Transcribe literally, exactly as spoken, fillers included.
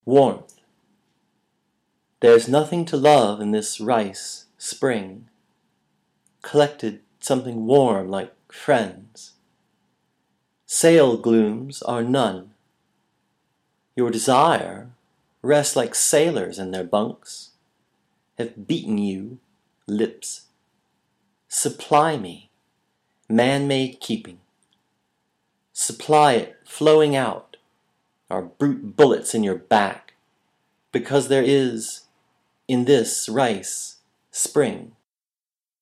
Warmth. There's nothing to love in this rice spring, collected something warm like friends. Sail glooms are none. Your desire rests like sailors in their bunks, have beaten you, lips. Supply me, man-made keeping. Supply it flowing out, our brute bullets in your back, because there is, in this rice, spring.